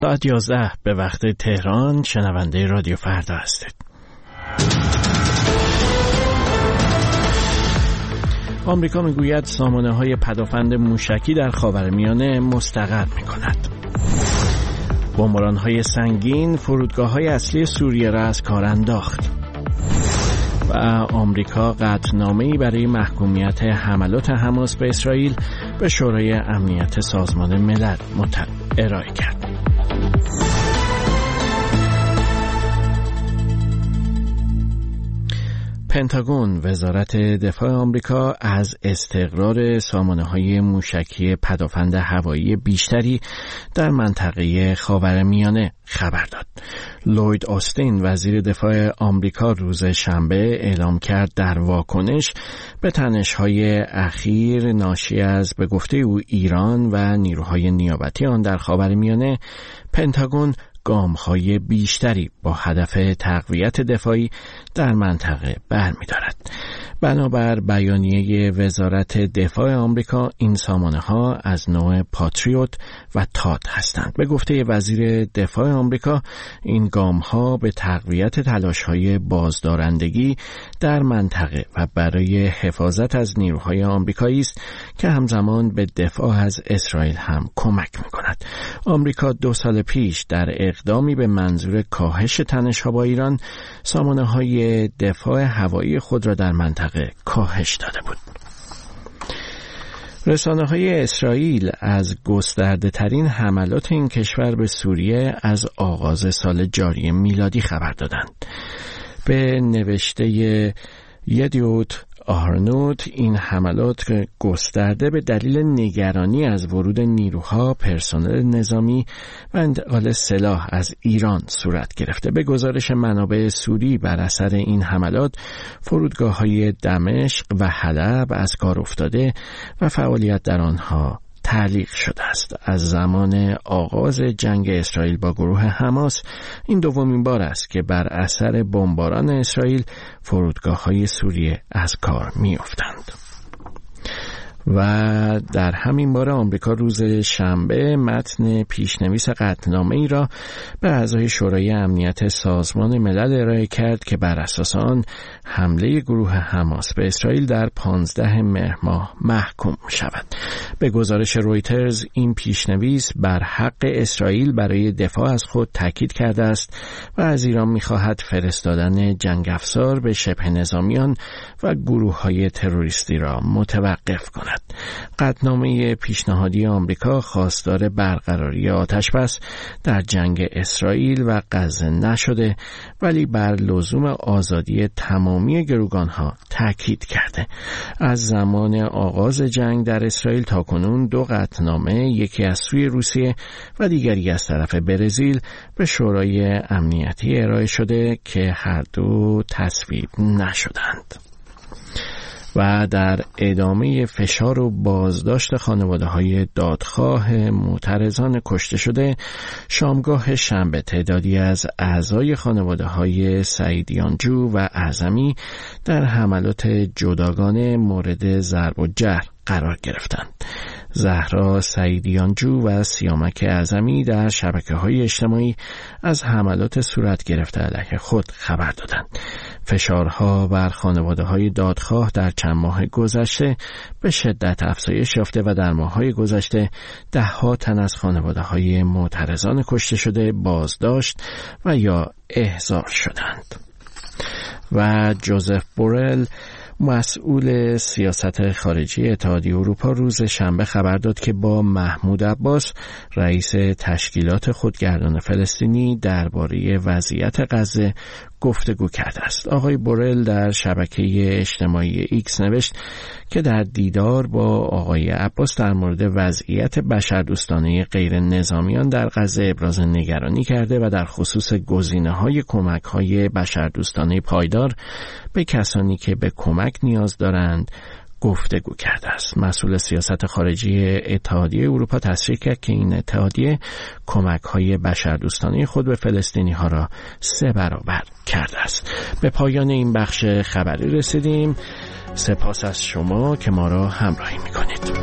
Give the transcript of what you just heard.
ساعت 11 به وقت تهران شنونده رادیو فردا هستید. آمریکا میگوید سامانه‌های پدافند موشکی در خاورمیانه مستقر می‌کند. بمباران‌های سنگین فرودگاه‌های اصلی سوریه را از کار انداخت. و آمریکا قطعنامه‌ای برای محکومیت حملات حماس به اسرائیل به شورای امنیت سازمان ملل ارائه کرد. پنتاگون وزارت دفاع آمریکا از استقرار سامانه‌های موشکی پدافند هوایی بیشتری در منطقه خاورمیانه خبر داد. لوید آستین وزیر دفاع آمریکا روز شنبه اعلام کرد در واکنش به تنش‌های اخیر ناشی از به گفته او ایران و نیروهای نیابتی آن در خاورمیانه، پنتاگون گام‌های بیشتری با هدف تقویت دفاعی در منطقه برمی‌دارد. بنابر بیانیه وزارت دفاع آمریکا، این سامانه‌ها از نوع پاتریوت و تاد هستند. به گفته وزیر دفاع آمریکا، این گام‌ها به تقویت تلاش‌های بازدارندگی در منطقه و برای حفاظت از نیروهای آمریکایی است که همزمان به دفاع از اسرائیل هم کمک می‌کند. آمریکا 2 سال پیش در اقدامی به منظور کاهش تنش‌ها با ایران، سامانه‌های دفاع هوایی خود را در منطقه کاهش داده بود. رسانه‌های اسرائیل از گسترده‌ترین حملات این کشور به سوریه از آغاز سال جاری میلادی خبر دادند. به نوشته یدیوت آهرنوت، این حملات گسترده به دلیل نگرانی از ورود نیروها، پرسنل نظامی و انتقال سلاح از ایران صورت گرفته. به گزارش منابع سوری، بر اثر این حملات فرودگاه‌های دمشق و حلب از کار افتاده و فعالیت در آنها تعلیق شده است. از زمان آغاز جنگ اسرائیل با گروه حماس، این دومین بار است که بر اثر بمباران اسرائیل فرودگاه‌های سوریه از کار می‌افتند. و در همین باره آمریکا روز شنبه متن پیشنویس قطعنامه‌ای را به اعضای شورای امنیت سازمان ملل ارائه کرد که بر اساس آن حمله گروه حماس به اسرائیل در 15 مهر ماه محکوم شود. به گزارش رویترز، این پیشنویس بر حق اسرائیل برای دفاع از خود تاکید کرده است و از ایران می‌خواهد فرستادن جنگ افزار به شبه نظامیان و گروه‌های تروریستی را متوقف کند. قطعنامه پیشنهادی آمریکا خواستار برقراری آتش‌بس در جنگ اسرائیل و غزه نشده، ولی بر لزوم آزادی تمامی گروگانها تاکید کرده. از زمان آغاز جنگ در اسرائیل تا کنون 2 قطعنامه، یکی از سوی روسیه و دیگری از طرف برزیل، به شورای امنیتی ارائه شده که هر دو تصویب نشدند. و در ادامه فشار و بازداشت خانواده‌های دادخواه معترضان کشته شده، شامگاه شنبه تعدادی از اعضای خانواده‌های سعیدیانجو و اعظمی در حملات جداگانه مورد ضرب و جرح قرار گرفتند. زهرا سعیدیانجو و سیامک اعظمی در شبکه‌های اجتماعی از حملات صورت گرفته علیه خود خبر دادند. فشارها بر خانواده‌های دادخواه در چند ماه گذشته به شدت افزایش یافته و در ماه‌های گذشته 10 تن از خانواده‌های معترضان کشته شده بازداشت و یا احضار شدند. و جوزف بورل، مسئول سیاست خارجی اتحادیه اروپا، روز شنبه خبر داد که با محمود عباس، رئیس تشکیلات خودگردان فلسطینی، درباره وضعیت غزه گفتگو کرده است. آقای بورل در شبکه اجتماعی ایکس نوشت که در دیدار با آقای عباس در مورد وضعیت بشردوستانه غیر نظامیان در غزه ابراز نگرانی کرده و در خصوص گزینه‌های کمک‌های بشردوستانه پایدار به کسانی که به کمک نیاز دارند گفتگو کرده است. مسئول سیاست خارجی اتحادیه اروپا تصریح کرد که این اتحادیه کمک‌های بشردوستانه خود به فلسطینی‌ها را 3 برابر کرده است. به پایان این بخش خبری رسیدیم. سپاس از شما که ما را همراهی می‌کنید.